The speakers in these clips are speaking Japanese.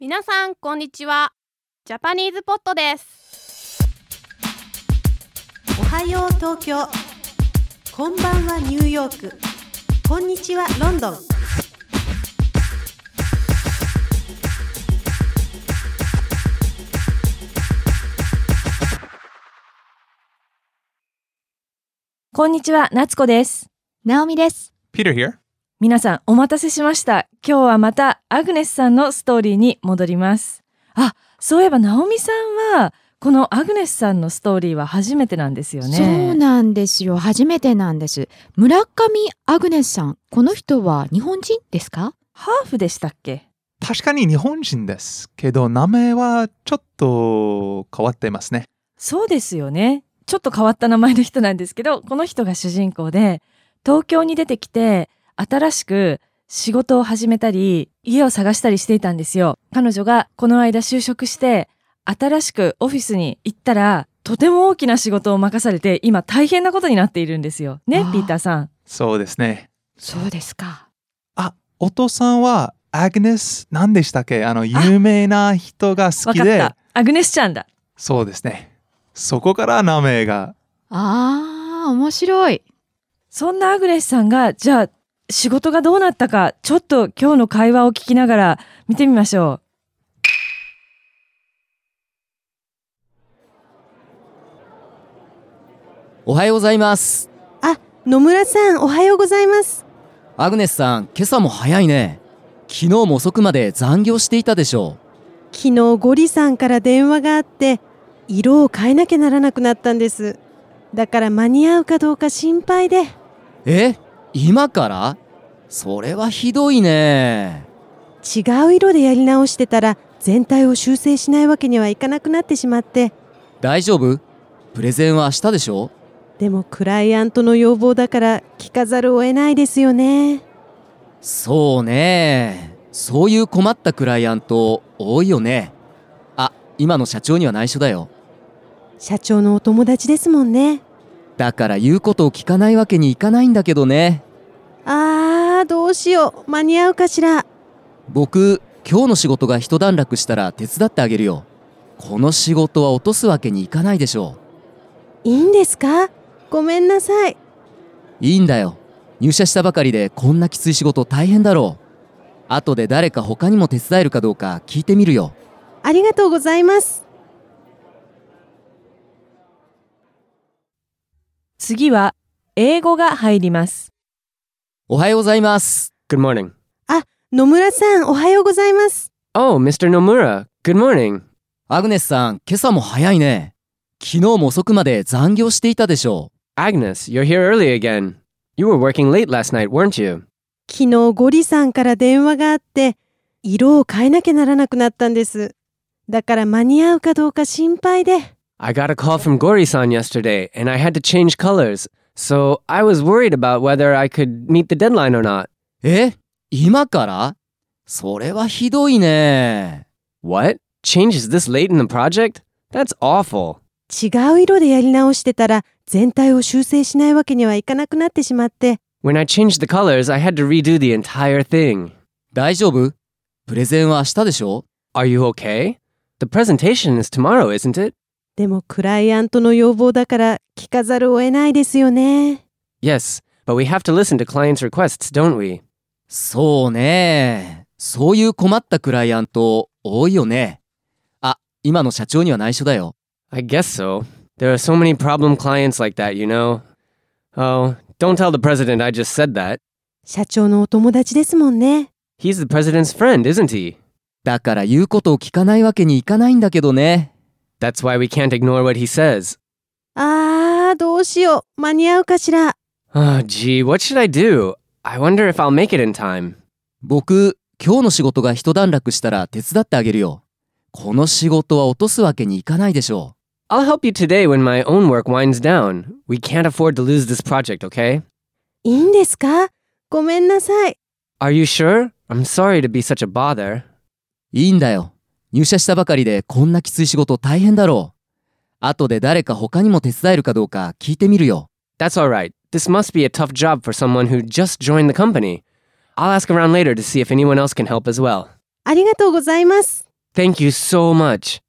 皆さんこんにちは。ジャパニーズポットです。 おはよう東京、こんばんはニューヨーク、こんにちはロンドン。 こんにちは、夏子です。 ナオミです。 Peter here. 皆さんお待たせしました。今日はまたアグネスさんのストーリーに戻ります。そういえばナオミさんはこのアグネスさんのストーリーは初めてなんですよね。 そうなんですよ。初めてなんです。村上アグネスさん、この人は日本人ですか？ ハーフでしたっけ？ 確かに日本人ですけど、名前はちょっと変わっていますね。 そうですよね。ちょっと変わった名前の人なんですけど、この人が主人公で、東京に出てきて新しく仕事を始めたり家を探したりしていたんですよ。彼女がこの間就職して新しくオフィスに行ったら、とても大きな仕事を任されて今大変なことになっているんですよね。ピーターさん。 そうですね。 そうですか。 お父さんはアグネス何でしたっけ？有名な人が好きで。 わかった。アグネスちゃんだ。 そうですね。そこから名前が。 面白い。 そんなアグネスさんがじゃあ仕事がどうなったか、ちょっと今日の会話を聞きながら見てみましょう。 おはようございます。 野村さん、おはようございます。 アグネスさん、今朝も早いね。昨日も遅くまで残業していたでしょ昨日ゴリさんから電話があって、色を変えなきゃならなくなったんです。だから間に合うかどうか心配で。 今から？それはひどいね。 違う色でやり直してたら全体を修正しないわけにはいかなくなってしまって。 大丈夫？プレゼンは明日でしょ？ でもクライアントの要望だから聞かざるを得ないですよね。 そうね。そういう困ったクライアント多いよね。今の社長には内緒だよ。 社長のお友達ですもんね。 だから言うことを聞かないわけにいかないんだけどね。 どうしよう。間に合うかしら。 僕、今日の仕事が一段落したら手伝ってあげるよ。この仕事は落とすわけにいかないでしょいいんですか？ごめんなさい。 いいんだよ。入社したばかりでこんなきつい仕事大変だろう。後で誰か他にも手伝えるかどうか聞いてみるよ。 ありがとうございます。 次は英語が入ります。 おはようございます。 Good morning. 野村さん、おはようございます。 Oh, Mr. Nomura. Good morning. アグネスさん、今朝も早いね。昨日も遅くまで残業していたでしょう。 Agnes, you're here early again. You were working late last night, weren't you? 昨日ゴリさんから電話があって、色を変えなきゃならなくなったんです。だから間に合うかどうか心配で。 I got a call from Gori-san yesterday, and I had to change colors. So I was worried about whether I could meet the deadline or not. 今から？それはひどいね。 What? Changes this late in the project? That's awful. 違う色でやり直してたら全体を修正しないわけにはいかなくなってしまって。 When I changed the colors, I had to redo the entire thing. 大丈夫？プレゼンは明日でしょ？ Are you okay? The presentation is tomorrow, isn't it? でもクライアントの要望だから聞かざるを得ないですよね。 Yes, but we have to listen to clients' requests, don't we? そうね。そういう困ったクライアント多いよね。今の社長には内緒だよ。 I guess so. There are so many problem clients like that, you know. Oh, don't tell the president I just said that. 社長のお友達ですもんね。 He's the president's friend, isn't he? だから言うことを聞かないわけにいかないんだけどね。 That's why we can't ignore what he says. どうしよう。間に合うかしら。 Gee, what should I do? I wonder if I'll make it in time. 僕、今日の仕事が一段落したら手伝ってあげるよ。この仕事は落とすわけにいかないでしょう。I'll help you today when my own work winds down. We can't afford to lose this project, okay? いいんですか？ごめんなさい。 Are you sure? I'm sorry to be such a bother. いいんだよ。入社したばかりでこんなきつい仕事大変だろう。後で誰か他にも手伝えるかどうか聞いてみるよ。 That's alright. This must be a tough job for someone who just joined the company. I'll ask around later to see if anyone else can help as well. ありがとうございます。 Thank you so much.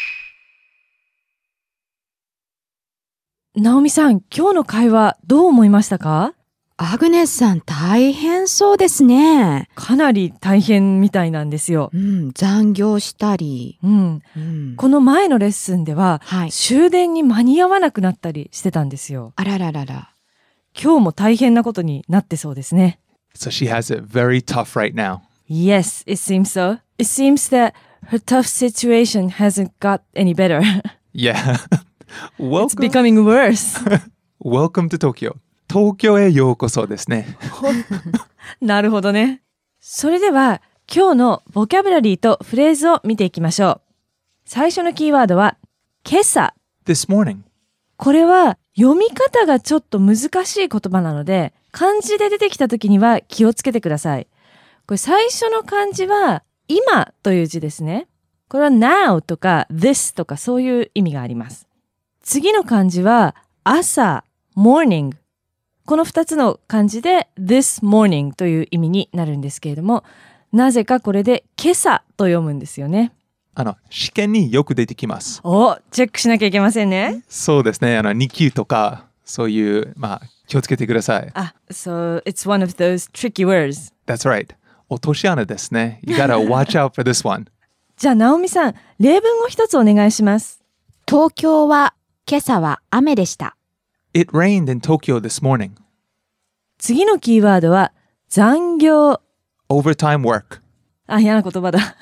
ナオミさん、今日の会話どう思いましたか？ アグネスさん大変そうですね。 かなり大変みたいなんですよ。 残業したり。 この前のレッスンでは、 はい。 終電に間に合わなくなったりしてたんですよ。 あらららら。 今日も大変なことになってそうですね。 So she has it very tough right now. Yes, it seems so. It seems that her tough situation hasn't got any better. Yeah. It's Welcome, becoming worse. welcome to Tokyo. 東京へようこそですね。 なるほどね。それでは今日のボキャブラリーとフレーズを見ていきましょう。最初のキーワードは今朝。 This morning. これは読み方がちょっと難しい言葉なので、漢字で出てきた時には気をつけてください。これ最初の漢字は今という字ですね。これは now とか this とかそういう意味があります。次の漢字は朝、morning。この2つの漢字で this morning という意味になるんですけれども、なぜかこれで今朝と読むんですよね。 試験によく出てきます。 お、チェックしなきゃいけませんね。 そうですね。2級とか、そういう、気をつけてください。 So it's one of those tricky words. That's right. 落とし穴ですね。You gotta watch out for this one. じゃあ、ナオミさん、例文を一つお願いします。 東京は今朝は雨でした。 It rained in Tokyo this morning. 次のキーワードは残業。 Overtime work. 嫌な言葉だ。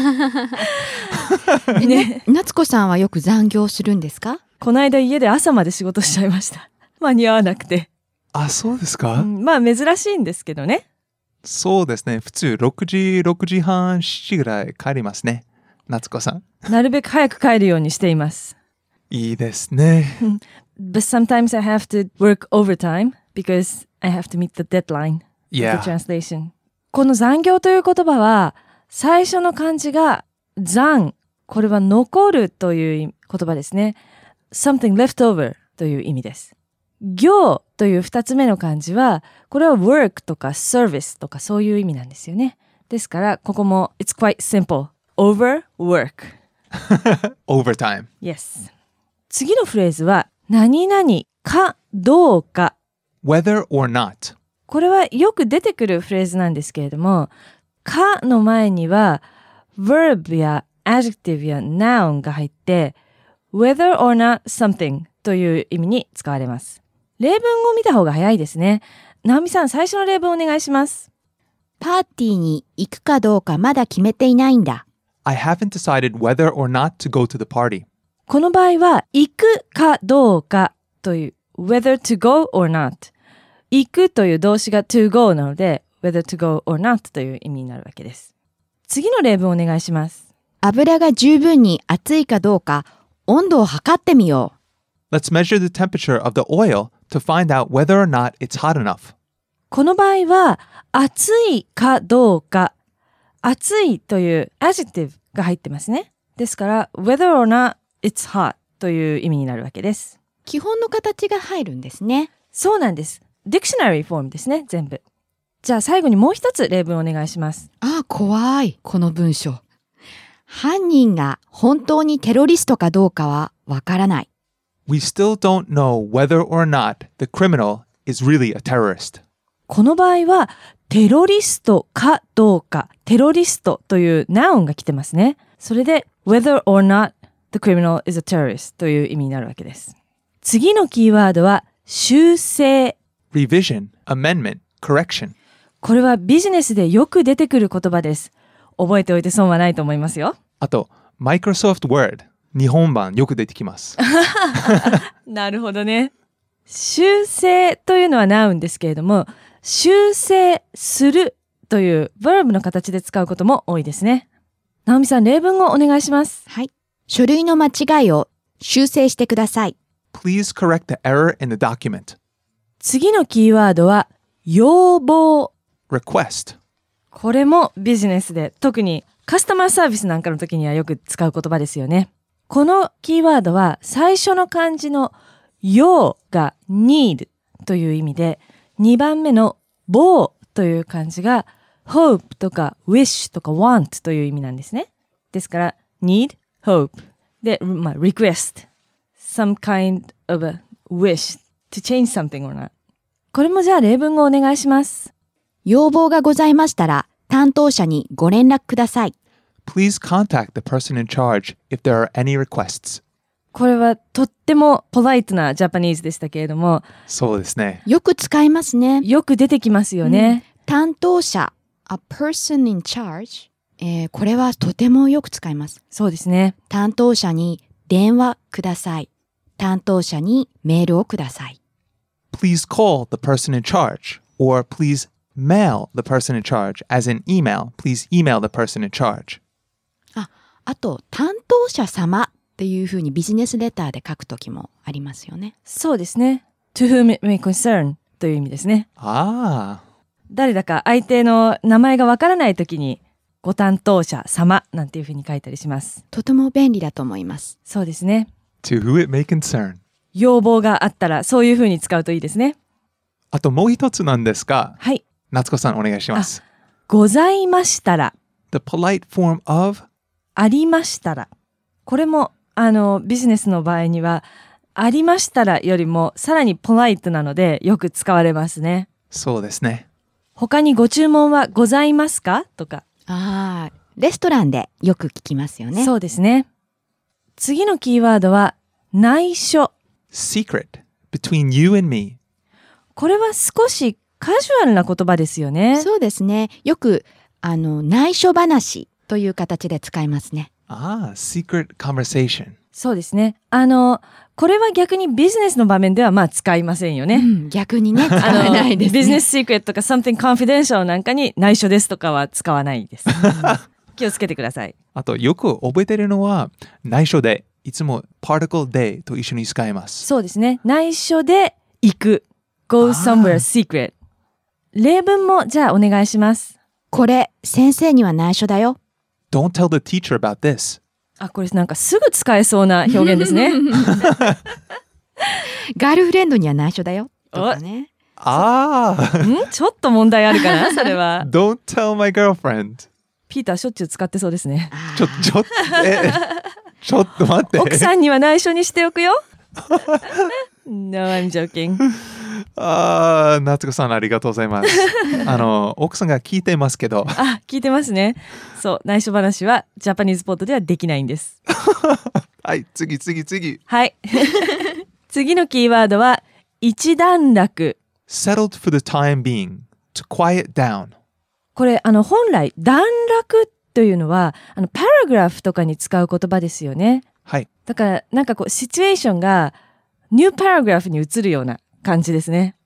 ね、夏子さんはよく残業するんですか？ この間家で朝まで仕事しちゃいました。間に合わなくて。 そうですか？ 珍しいんですけどね。 そうですね。普通6時半、7時ぐらい帰りますね。夏子さん。 なるべく早く帰るようにしています。 いいですね。 But sometimes I have to work overtime because I have to meet the deadline Yeah. of the translation. この残業という言葉は最初の漢字が残。これは残るという言葉ですね。something left over という意味です。業という二つ目の漢字は、これは work とか service とかそういう意味なんですよね。ですから、ここも it's quite simple. Overwork. Overtime. Yes. 次のフレーズは、何々かどうか。 Whether or not. これはよく出てくるフレーズなんですけれども、かの前には verb や adjective や noun が入って、whether or not something という意味に使われます。例文を見た方が早いですね。ナオミさん、最初の例文お願いします。 パーティーに行くかどうかまだ決めていないんだ。 I haven't decided whether or not to go to the party. この場合は、行くかどうかという whether to go or not。行くという動詞が to go なので、whether to go or not という意味になるわけです。次の例文お願いします。 油が十分に熱いかどうか温度を測ってみよう。 Let's measure the temperature of the oil to find out whether or not it's hot enough. この場合は、暑いかどうか、暑いという adjective が入ってますね。ですから、whether or not it's hot という意味になるわけです。 基本の形が入るんですね。 そうなんです。Dictionary フォームですね、全部。じゃあ最後にもう一つ例文お願いします。 怖い、この文章。犯人が本当にテロリストかどうかはわからない。 We still don't know whether or not the criminal is really a terrorist. この場合は、テロリストかどうか、テロリストというナウンが来てますね。それで、whether or not the criminal is a terrorist という意味になるわけです。次のキーワードは、修正。 Revision, amendment, correction. これはビジネスでよく出てくる言葉です。覚えておいて損はないと思いますよ。 あと、Microsoft Word、日本版よく出てきます。 なるほどね。修正というのはナウンですけれども、修正するという verb の形で使うことも多いですね。ナオミさん、例文をお願いします。 はい。書類の間違いを修正してください。 Please correct the error in the document. 次のキーワードは、要望。 Request. これもビジネスで、特にカスタマーサービスなんかの時にはよく使う言葉ですよね。このキーワードは最初の漢字の要が need という意味で、2番目の望という漢字が hope とか wish とか want という意味なんですね。 ですから need, hope で、request some kind of a wish to change something or not。 これもじゃあ例文をお願いします。 要望がございましたら担当者にご連絡ください。 Please contact the person in charge if there are any requests. これはとってもポライトなジャパニーズでしたけれども、 そうですね。 よく使いますね。 よく出てきますよね。 担当者 a person in charge、これはとてもよく使います。 そうですね。 担当者に電話ください。担当者にメールをください。 Please call the person in charge or please mail the person in charge as in email. Please email the person in charge. あと担当者様っていうふうにビジネスレターで書くときもありますよね。 そうですね。to whom it may concern という意味ですね。誰だか相手の名前がわからないときにご担当者様なんていうふうに書いたりします。 とても便利だと思います。 そうですね。 To who it may concern. 要望があったらそういうふうに使うといいですね。 あともう一つなんですが、 はい。 夏子さんお願いします。 ございましたら。 The polite form of ありましたら。これもビジネスの場合にはありましたらよりもさらにポライトなのでよく使われますね。 そうですね。 他にご注文はございますかとか。 レストランでよく聞きますよね。 そうですね。次のキーワードは内緒。 Secret between you and me. これは少しカジュアルな言葉ですよね。 そうですね。よく内緒話という形で使いますね。 secret conversation. そうですね。これは逆にビジネスの場面では使いませんよね。 逆にね、使わないですね。 ビジネスシークレットとか something confidential なんかに内緒ですとかは使わないです。気をつけてください。 あとよく覚えてるのは内緒で、いつも particle de と一緒に使います。 そうですね。内緒で行く。go somewhere secret。例文もじゃあお願いします。 これ先生には内緒だよ。 Don't tell the teacher about this. これなんかすぐ使えそうな表現ですね。 ガールフレンドには内緒だよとかね。 ちょっと問題あるかなそれは。 Don't tell my girlfriend. ピーターしょっちゅう使ってそうですね。 ちょっと待って。 奥さんには内緒にしておくよ。No, I'm joking. 夏子さんありがとうございます。奥さんが聞いてますけど。 聞いてますね。そう、内緒話はジャパニーズポッドではできないんです。 はい、次。 はい。次のキーワードは一段落。 Settled for the time being. To quiet down. これ本来段落というのはパラグラフとかに使う言葉ですよね。 はい。 だからなんかシチュエーションがニューパラグラフに移るような感じですね。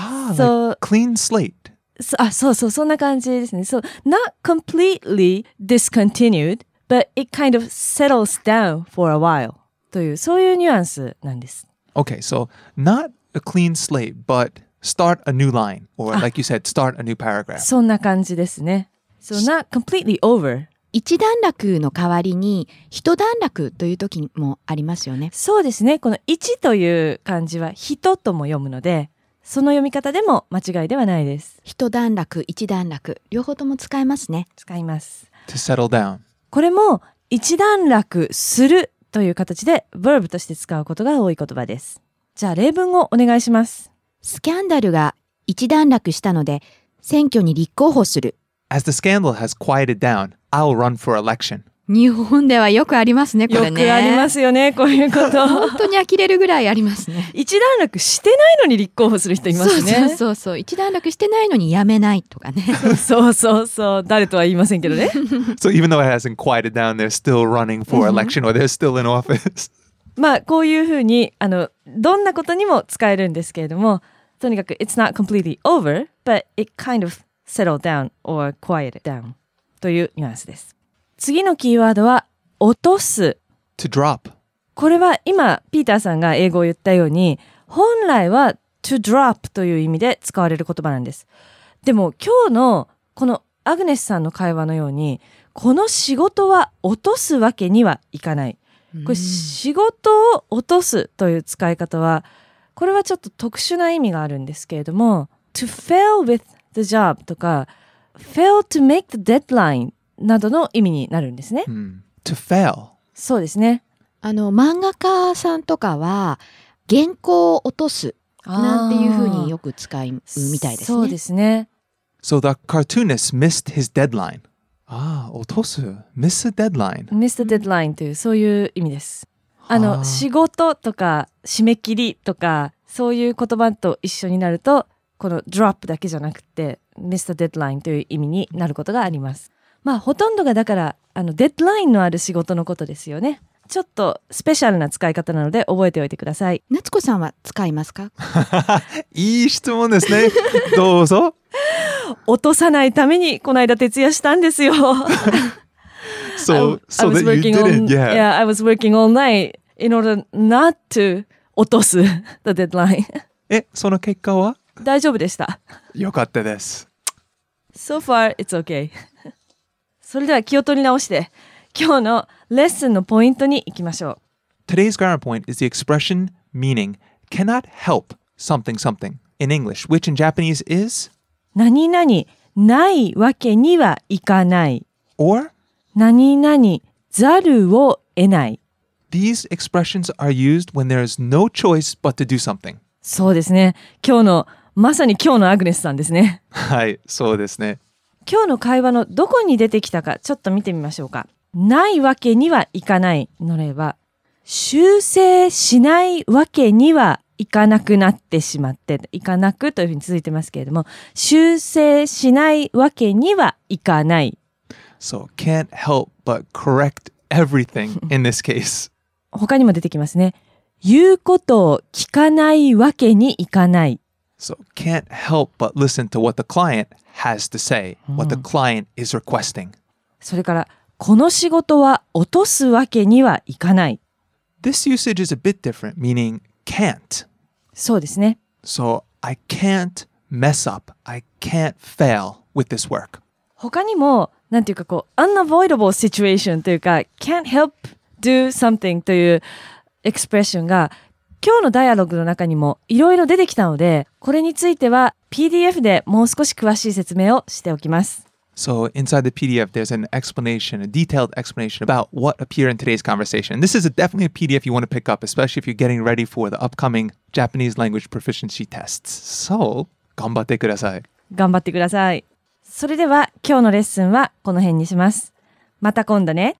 like clean slate. そうそんな感じですね。So not completely discontinued, but it kind of settles down for a while というそういうニュアンスなんです。 Okay, so not a clean slate, but start a new line, or like you said, start a new paragraph. そんな感じですね。So not completely over. 一段落の代わりに一段落という時もありますよね。 そうですね。この一という漢字は人とも読むので、その読み方でも間違いではないです。 一段落、一段落、両方とも使えますね。 使います。 To settle down. これも一段落するという形で verb として使うことが多い言葉です。じゃあ例文をお願いします。 スキャンダルが一段落したので選挙に立候補する。 As the scandal has quieted down, I'll run for election. 日本ではよくありますね、これね。 よくありますよね、こういうこと。 本当に呆れるぐらいありますね。 一段落してないのに立候補する人いますね。 そう。一段落してないのに辞めないとかね。 そう。誰とは言いませんけどね。 So even though it hasn't quieted down, they're still running for election or they're still in office. こういうふうにどんなことにも使えるんですけれども、とにかく It's not completely over, but it kind of settled down or quieted down というニュアンスです。次のキーワードは落とす。 To drop. これは今ピーターさんが英語を言ったように本来は to drop という意味で使われる言葉なんです。でも今日のこのアグネスさんの会話のようにこの仕事は落とすわけにはいかない。これ仕事を落とすという使い方はこれはちょっと特殊な意味があるんですけれども to fail with the job とか fail to make the deadline などの意味になるんですね。 To fail. そうですね。 漫画家さんとかは原稿を落とすなんていうふうによく使うみたいですね。 そうですね。 So the cartoonist missed his deadline. 落とす miss the deadline. Miss the deadline というそういう意味です。仕事とか締め切りとかそういう言葉と一緒になるとこの drop だけじゃなくて miss the deadline という意味になることがあります。まあほとんどがだからデッドラインのある仕事のことですよね。ちょっとスペシャルな使い方なので覚えておいてください。 夏子さんは使いますか？ いい質問ですね。どうぞ。 落とさないためにこの間徹夜したんですよ。 So I was that you working on, didn't, yeah. I was working all night in order not to 落とす the deadline. その結果は？ 大丈夫でした。 よかったです。 So far, it's okay. それでは気を取り直して今日のレッスンのポイントに行きましょう。 Today's grammar point is the expression meaning cannot help something something in English, which in Japanese is 何々ないわけにはいかない。 or 何々ざるを得ない。 These expressions are used when there is no choice but to do something. そうですね。まさに今日のアグネスさんですね。 はい、そうですね。 今日の会話のどこに出てきたかちょっと見てみましょうか。ないわけにはいかないの例は、修正しないわけにはいかなくなってしまって、いかなくというふうに続いてますけれども、修正しないわけにはいかない。 So can't help but correct everything in this case. 他にも出てきますね。言うことを聞かないわけにいかない。 So can't help but listen to what the client has to say, what the client is requesting. それから、この仕事は落とすわけにはいかない。 This usage is a bit different, meaning can't. そうですね。 So I can't mess up. I can't fail with this work. 他にも、なんていうかunavoidable situation というか、can't help do something というエクスプレッションが今日のダイアログの中にもいろいろ出てきたので、これについては PDF でもう少し詳しい説明をしておきます。 So inside the PDF, there's an explanation, a detailed explanation about what appeared in today's conversation. This is definitely a PDF you want to pick up, especially if you're getting ready for the upcoming Japanese language proficiency tests. So, 頑張ってください。 頑張ってください。それでは今日のレッスンはこの辺にします。また今度ね。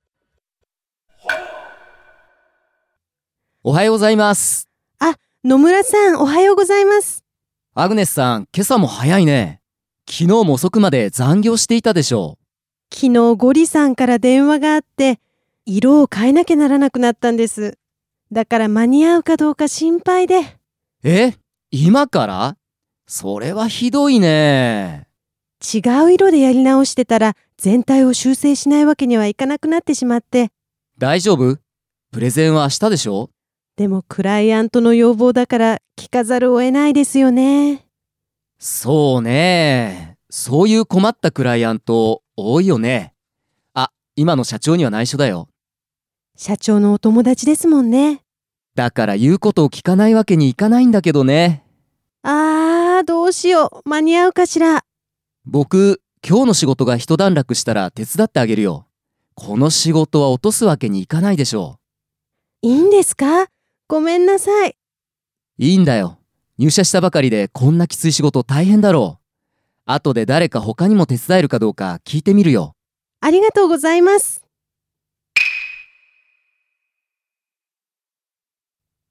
おはようございます。 野村さん、おはようございます。 アグネスさん、今朝も早いね。昨日も遅くまで残業していたでしょう。 昨日ゴリさんから電話があって、色を変えなきゃならなくなったんです。だから間に合うかどうか心配で。 今から？それはひどいね。 違う色でやり直してたら、全体を修正しないわけにはいかなくなってしまって。 大丈夫？プレゼンは明日でしょ？ でもクライアントの要望だから聞かざるを得ないですよね。 そうね。そういう困ったクライアント多いよね。今の社長には内緒だよ。 社長のお友達ですもんね。 だから言うことを聞かないわけにいかないんだけどね。 どうしよう。間に合うかしら。 僕、今日の仕事が一段落したら手伝ってあげるよ。この仕事は落とすわけにいかないでしょいいんですか？ごめんなさい。 いいんだよ。入社したばかりでこんなきつい仕事大変だろう。後で誰か他にも手伝えるかどうか聞いてみるよ。 ありがとうございます。